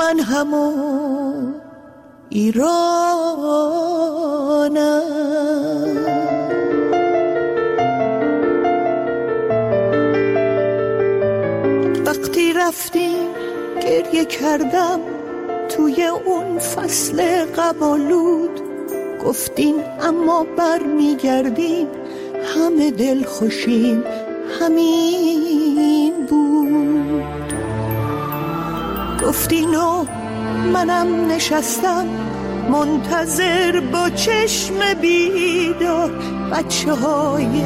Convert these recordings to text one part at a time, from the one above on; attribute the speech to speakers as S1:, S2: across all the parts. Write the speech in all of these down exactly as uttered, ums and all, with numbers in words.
S1: من همون ایرانم. وقتی رفتیم گریه کردم توی اون فصل قبالود، گفتین اما بر میگردین همه دل خوشیم همین بود. گفتین و منم نشستم منتظر با چشم بیدار، بچه های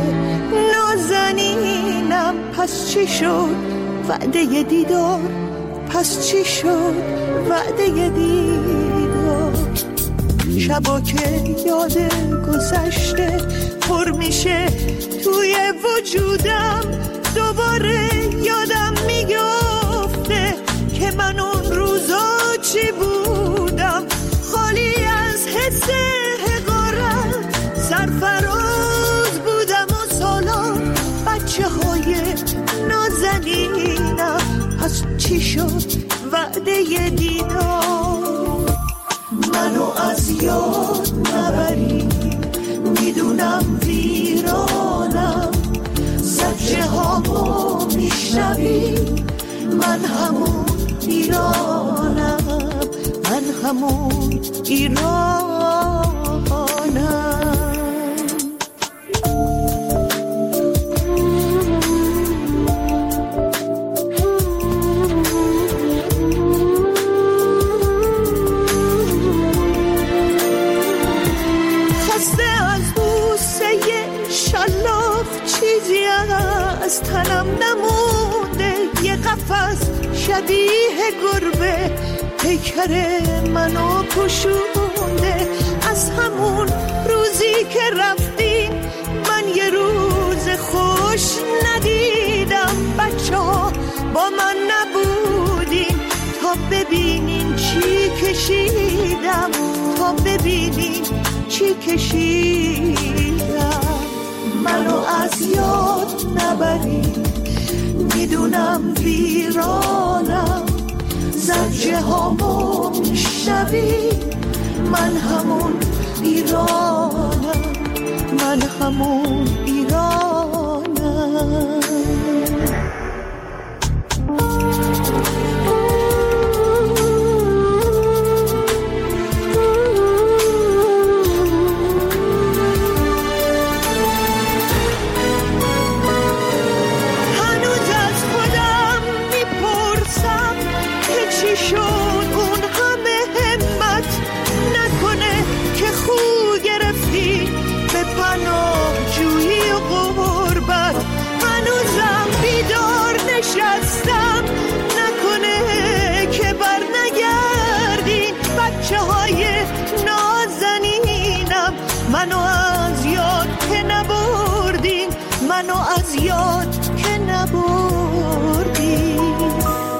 S1: نازنینم پس چی شد وعده دیدار، پس چی شد وعده دیدار. شبا که یاد گذشته پر میشه توی وجودم، دوباره یادم میگفته که من اون روزا چی بودم، خالی از حس حقارت، سرفراز بودم و سالان بچه های نازنینم، پس چی شد وعده دیدار. منو از یاد نبری، میدونم ویرانم، زجه هامو میشنوی، من همون ایرانم، من همون ایرانم. از تنم نمونده یه قفس شبیه گربه، پیکر منو پوشونده. از همون روزی که رفتیم من یه روز خوش ندیدم، بچه ها با من نبودین تا ببینین چی کشیدم، تا ببینین چی کشیدم. منو از یاد نبری، میدونم ویرانم، زجه هامو میشنوی، من همون ایرانم، من همون ایرانم. نشستم نکنه که بر نگردین بچه های نازنینم، منو از یاد که نبردین، منو از یاد که نبردین.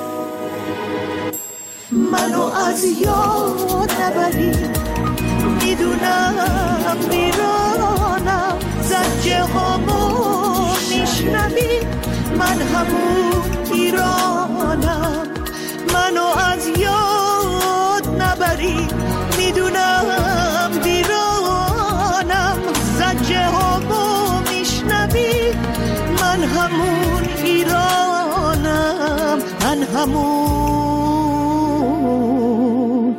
S1: منو از یاد نبرین، میدونم ویرانم، زجه هامو میشنوین، من همون ایرانم. منو از یاد نبری، میدونم ویرانم، زجه هامو میشنوی، من همون ایرانم، من همون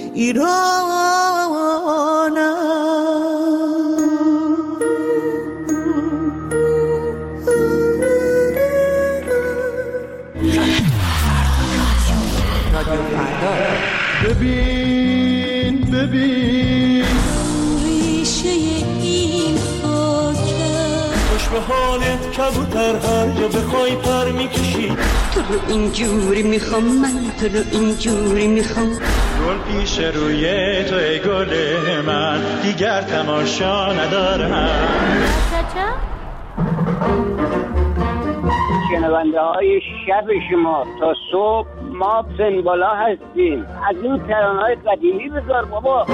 S1: ایرانم.
S2: ببین ببین
S3: ریشه این خاکه،
S2: خوش به حالت کبوتر هر جا بخوای پر میکشی.
S3: تو رو اینجوری میخوام، من تو رو اینجوری میخوام.
S2: گل پیش روی تو ای گل من، دیگر تماشا ندارم.
S4: شنونده های شب شما تا صبح ما سنبالا هستیم. از این ترانه‌های قدیمی بذار بابا.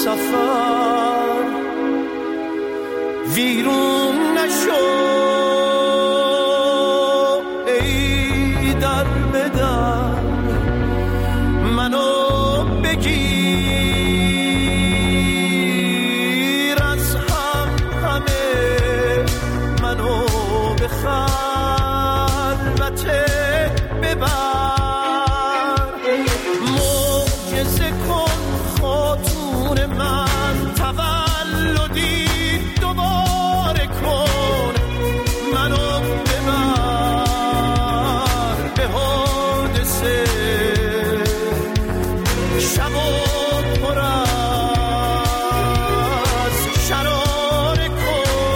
S5: سفر ویرون نشو ای در بدر منو بگیر از هم همه منو به خلوت ببر معجزه کن خاتون من تولدی دوباره کن منو ببر به حادثه شب و پر از شراره کن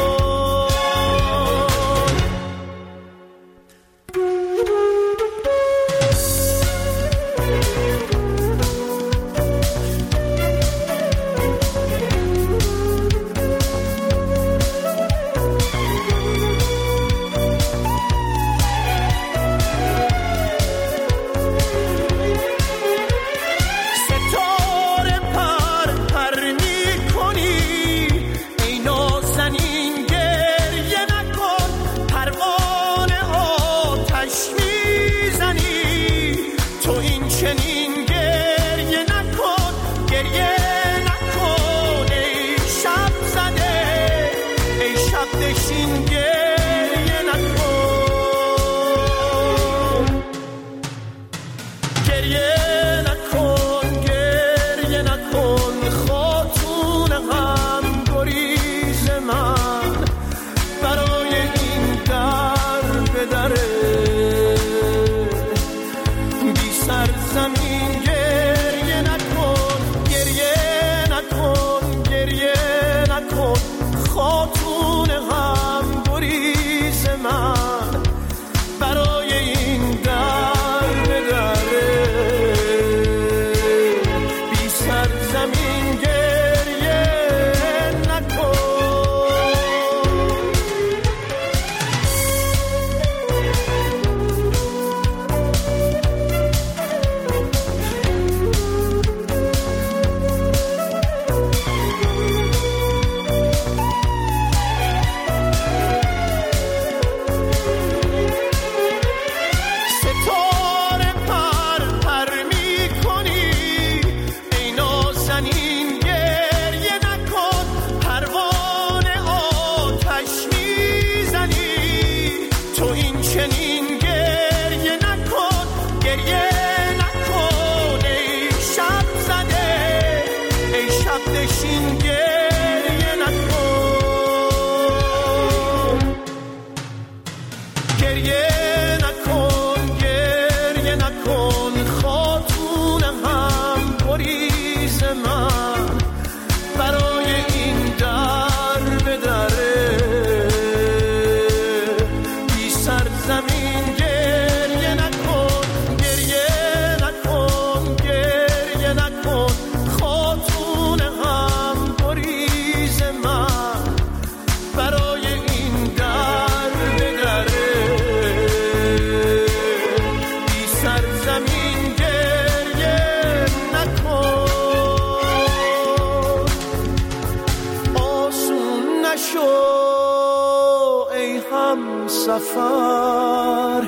S5: سفر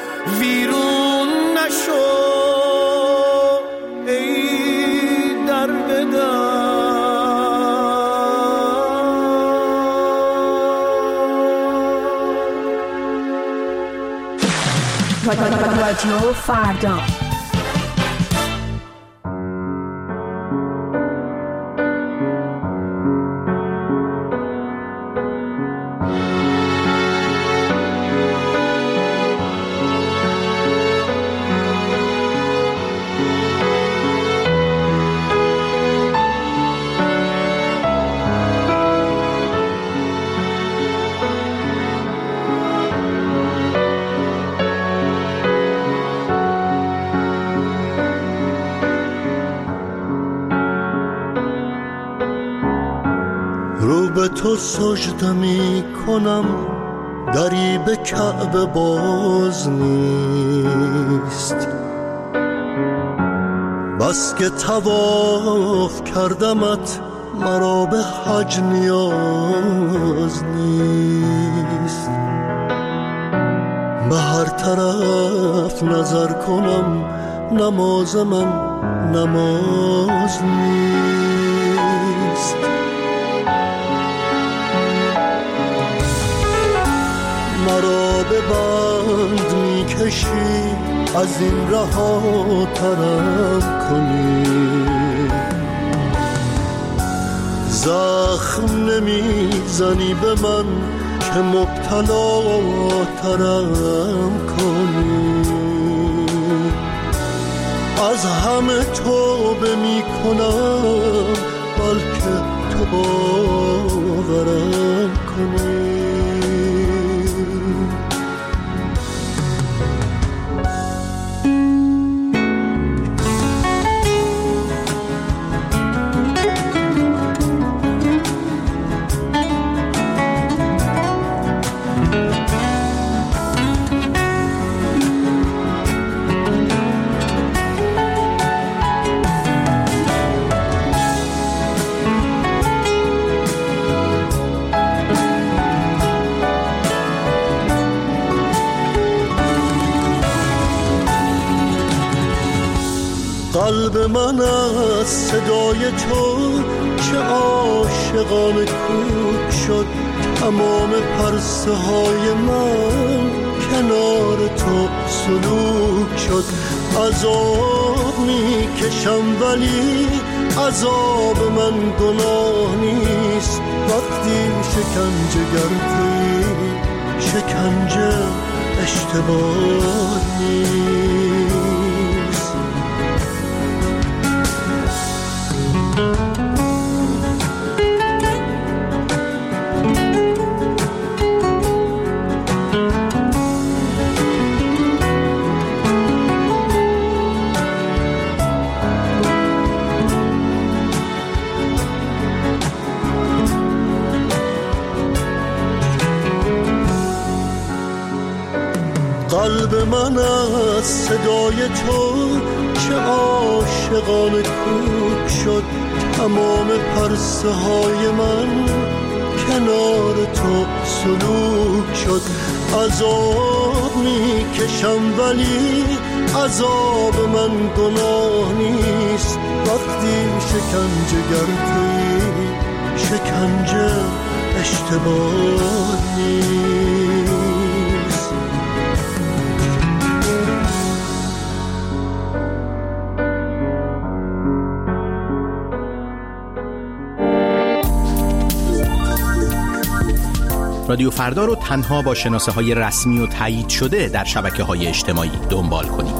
S5: ویرون نشو ای در بدر
S6: رادیو فردا
S7: به تو سجده می کنم دری به کعبه باز نیست بس که طواف کردمت مرا به حج نیاز نیست. به هر طرف نظر کنم نماز من نماز نیست. مرا به بند می کشی از این رها طرف کنی، زخم نمی زنی به من که مبتلا ترم کنی. از همه توبه می کنم بلکه تو باورم کنی. قلب من از صدای تو چه عاشقانه کوک شد، تمام پرسه های من کنار تو سلوک شد. عذاب می کشم ولی عذاب من گناه نیست، وقتی شکنجه گردی شکنجه اشتباه نیست. قلب من از صدای تو چه عاشقانه کوک شد، تمام پرسه های من کنار تو سلوک شد. عذاب می کشم ولی عذاب من گناه نیست، وقتی شکنجه گردی شکنجه اشتباه نیست.
S8: رادیو فردا رو تنها با شناسه های رسمی و تایید شده در شبکه های اجتماعی دنبال کنید.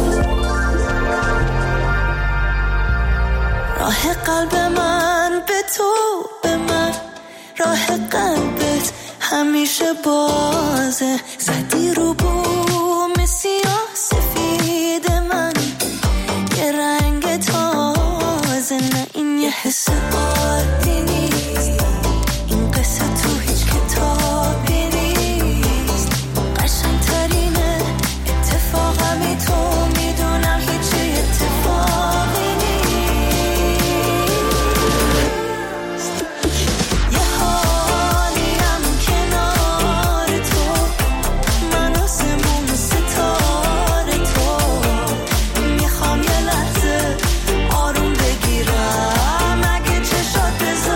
S9: راه قلب من به تو به من، راه قلبت همیشه بازه، زدی رو بوم سیاه سفید من یه رنگ تازه. نه این یه حس عادی نیست، این قصه تو هیچ کتابی نیست. قشنگترینه اتفاقمی تو میدونم هیچ اتفاقی نیست. یه حالیم کنار تو، من آسمون ستاره تو، میخوام یه لحظه آروم بگیرم اگه چشات بزن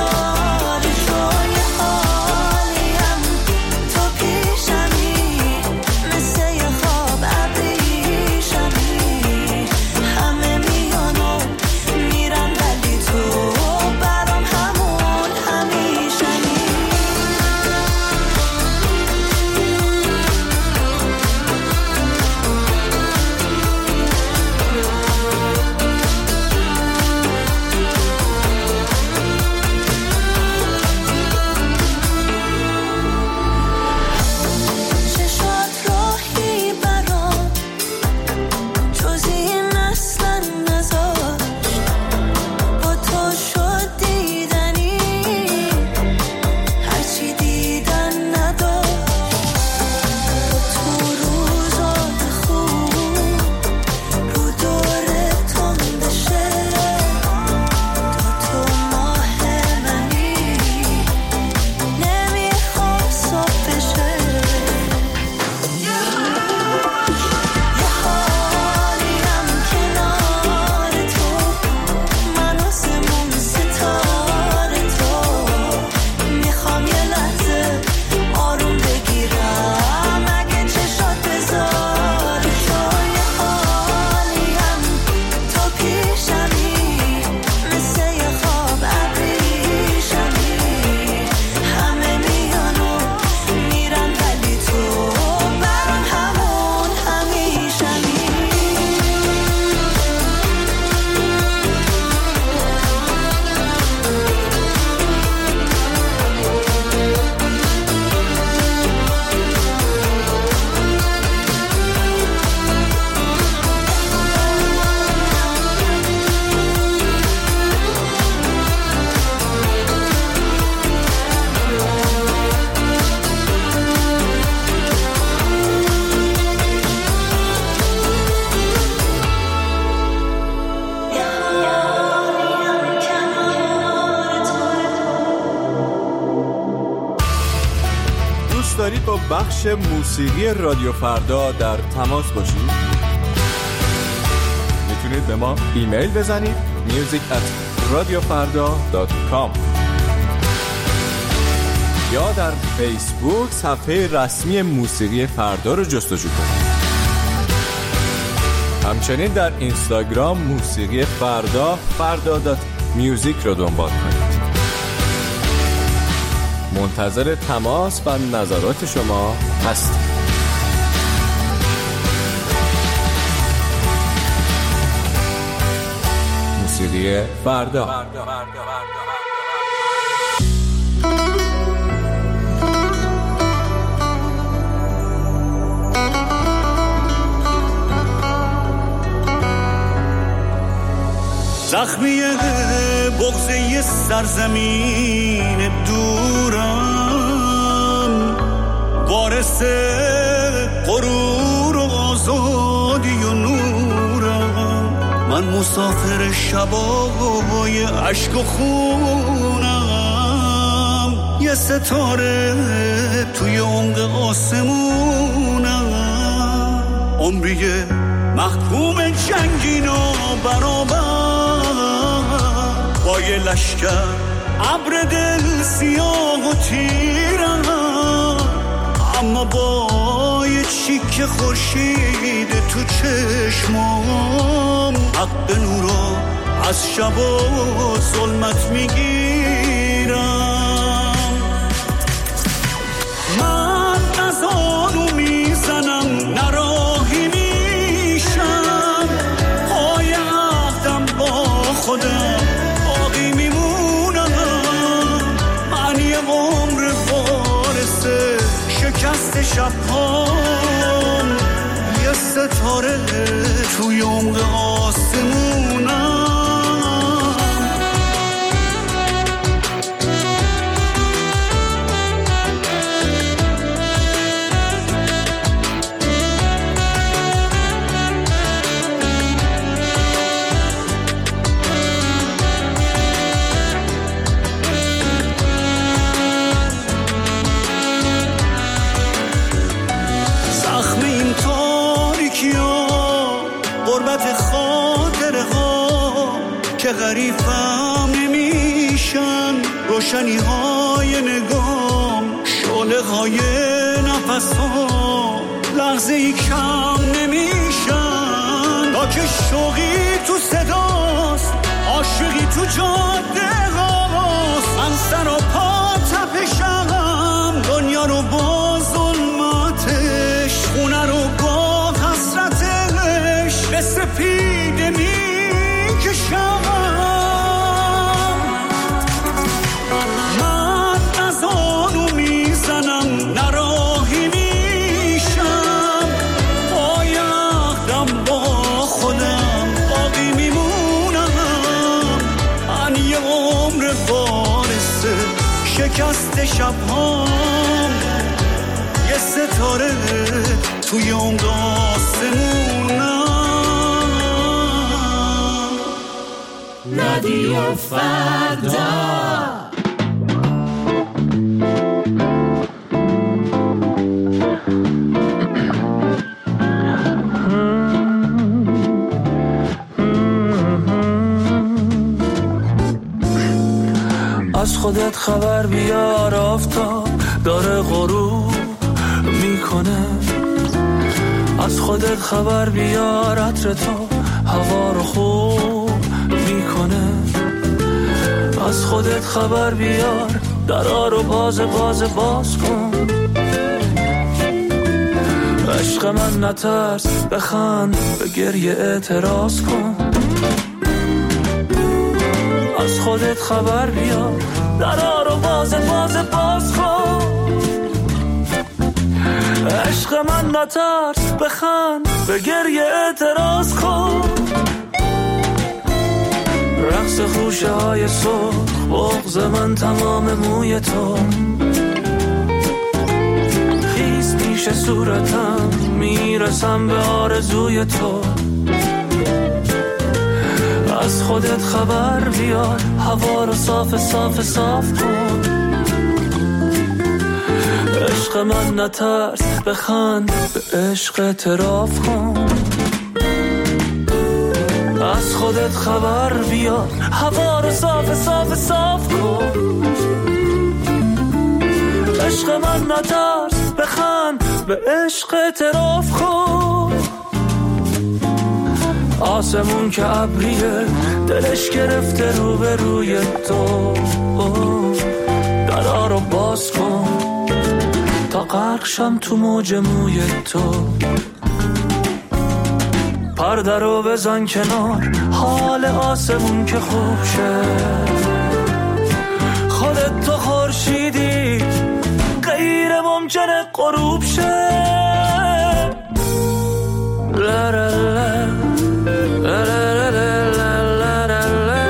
S10: با بخش موسیقی رادیو فردا در تماس باشید؟ میتونید به ما ایمیل بزنید music at radiofarda dot com یا در فیسبوک صفحه رسمی موسیقی فردا رو جستجو کنید. همچنین در اینستاگرام موسیقی فردا فردا دات میوزیک رو دنبال کنید. منتظر تماس و نظرات شما هستیم. موسیقی فردا.
S11: زخمی بغضه سرزمین دورم، وارث غرور و آزادی و نورم، من مسافر شبای عشق و خونم، یه ستاره توی عمق آسمونم، عمریه محکوم جنگین و برابر با یه لشکر ابر دل سیاه و تیرم، اما با یه چیک خورشید تو چشمام حق نورا از شب و ظلمت میگیرم. من نزانو میزنم نراهی میشم، پای عهدم با خودم باقی میمونم، من یه عمر وارث شکست شبهام، یه ستاره توی عمق آسمونم. که غریبم نمیشن روشنی های نگام، شعله های نفس ها لحظه ای کم نمیشن، تا که شوقی تو صداست عاشقی تو جاده هاست، من سر و پا تپشم دنیا رو با ظلمتش، خونه رو با حسرتش به سپیده میکشم. شکست شبهام یه ستاره توی عمق آسمونم.
S12: رادیو فردا.
S13: از خودت خبر بیار، آفتاب داره غروب میکنه، از خودت خبر بیار، عطر تو هوا رو خوب میکنه، از خودت خبر بیار، درا رو باز باز باز کن، عشق من نترس، بخند، به گریه اعتراض کن، از خودت خبر بیار، درا رو باز باز باز کن، عشق من نترس، بخند، به گریه اعتراض کن، رقص خوشه های سرخ، بغض من تمام موی تو، خیز پیش صورتم، میرسم به آرزوی تو، از خودت خبر بیار، هوا رو صاف صاف صاف کن، عشق من نترس بخند به عشق اعتراف کن از خودت خبر بیار هوا رو صاف صاف صاف کن عشق من نترس بخند به عشق اعتراف کن آسمون که ابریه دلش گرفته رو به روی تو درا رو باز کن تا غرق شم تو موج موی تو پرده رو بزن کنار حال آسمون که خوب شه خودت تو خورشیدی غیر ممکنه غروب شه لا لا لا لا لا لا لا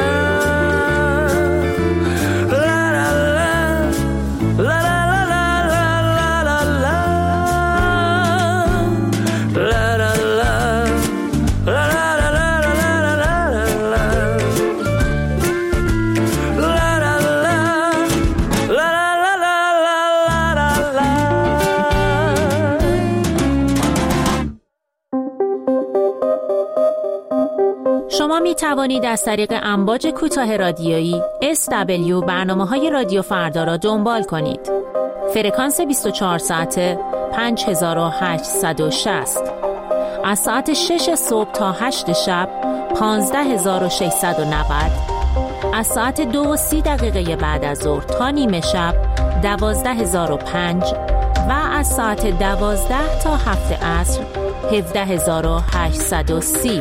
S14: شما می توانید از طریق امواج کوتاه رادیویی اس دبلیو برنامه‌های رادیو فردا را دنبال کنید. فرکانس بیست و چهار ساعته پنج هزار و هشتصد و شصت از ساعت شش صبح تا هشت شب پانزده هزار و ششصد و نود از ساعت دو و سی دقیقه بعد از ظهر تا نیمه شب دوازده هزار و پنج و از ساعت دوازده تا هفت عصر هفده هزار و هشتصد و سی.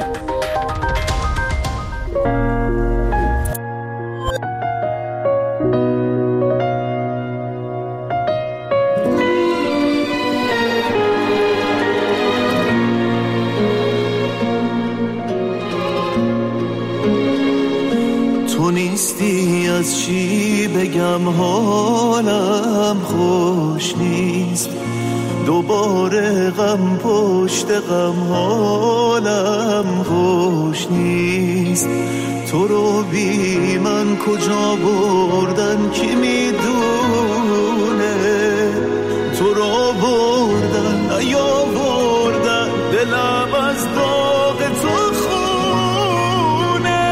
S7: تو نیستی از چی بگم حالم خوش نیست دوباره غم پشت غم حالم خوش نیست تو رو بی من کجا بردن کی میدونه تو رو بردن یا بردن دلم از داغ تو خونه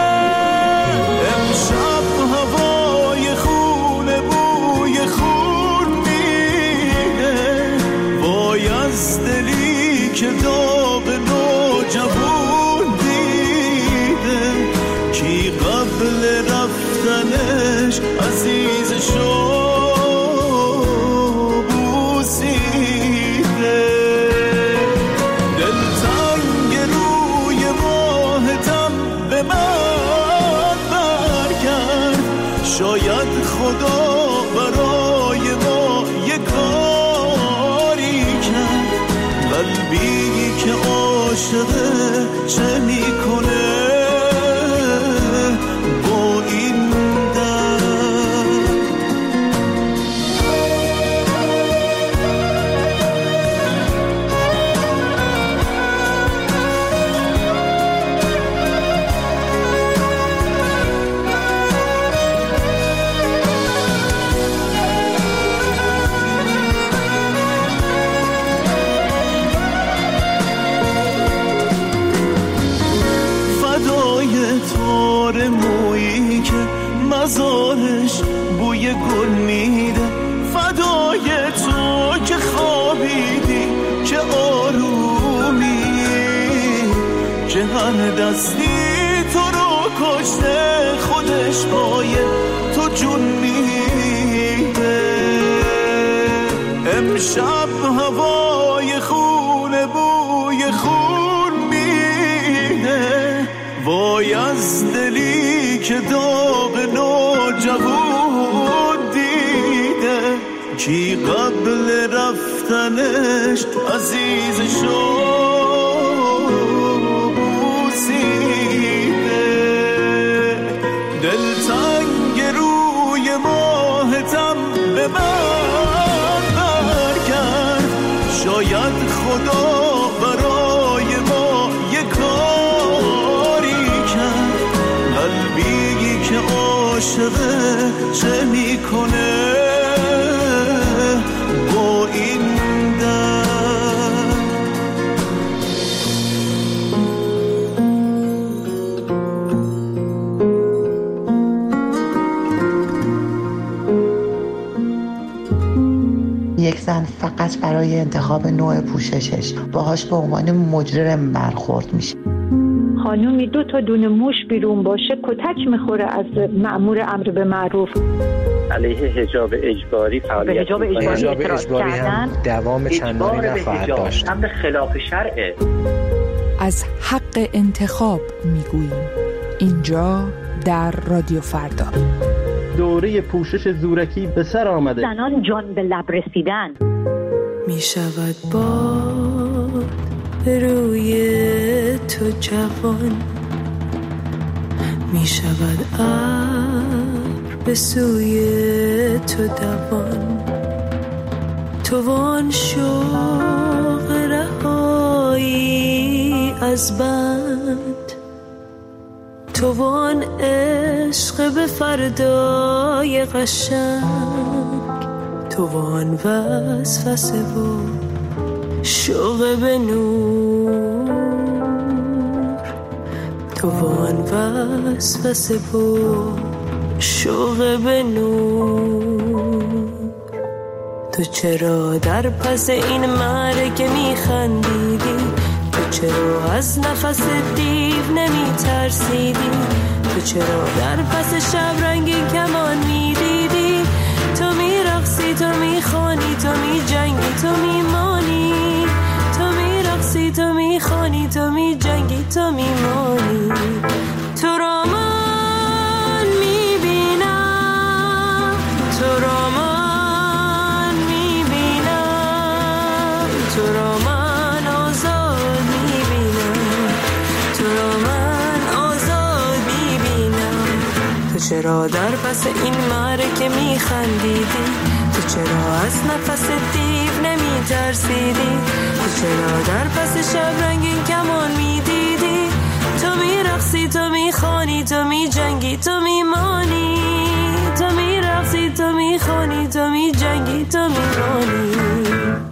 S7: امشب هوای خونه بوی خون میده وای از دلی که داغ نوجوان دیده کی قبل رفتنش عزیز شو شاید خدا برای ما یه کاری کرد قلبی که عاشقه چه میکنه با این مویی که مزارش بوی گل میده فدای تو که خوابیدی که آرومی که هر دستی تو رو کشته خودش پای تو جون میده امشب هوای خونه بوی خون میده وای از دلی که داغ نوجوان دیده کی قبل رفتنش عزیزشو بوسیده دلتنگ روی ماهتم به من برگرد شاید خدا برای ما یک قلبی که عاشقه چه میکنه با
S15: زن فقط برای انتخاب نوع پوششش باهاش به عنوان مجرم برخورد میشه.
S16: خانومی دو تا دونه موش بیرون باشه کتک میخوره از مأمور امر به معروف.
S17: علیه حجاب اجباری فعالیت
S18: به حجاب اجباری, اجباری هم دوام چندانی نخواهد داشت.
S17: امر خلاف شرعه.
S19: از حق انتخاب میگوییم اینجا در رادیو فردا.
S20: دوره پوشش زورکی به سر آمده.
S16: زنان جان به لب رسیدن.
S9: میشود باد روی تو جوان، میشود ابر به سوی تو دوان، تو وان شوق رهایی از بند، تو وان عشق به فردای قشنگ، تو وان وسوسه و شوق به نور، تو وان وسوسه و شوق به نور. تو چرا در پس این مرگ میخندیدی؟ تو چرا از نفس دیو نمی ترسیدی؟ تو چرا در پس شب رنگین کمان میدیدی؟ تو میرقصی، تو میخوانی، تو میجنگی، تو میمانی، تو میرقصی، تو میخوانی، تو میجنگی، تو میمانی. تو را من میبینم، تو را من میبینم، تو را من آزاد میبینم، تو را من آزاد میبینم. تو چرا در پس این مرگ میخندیدی؟ تو چرا از نفس دیو نمی ترسیدی؟ تو چرا در پس شب رنگین کمان میدیدی؟ تو میرقصی، تو میخوانی، تو میجنگی، تو میمانی، تو میرقصی، تو میخوانی، تو میجنگی، تو میمانی.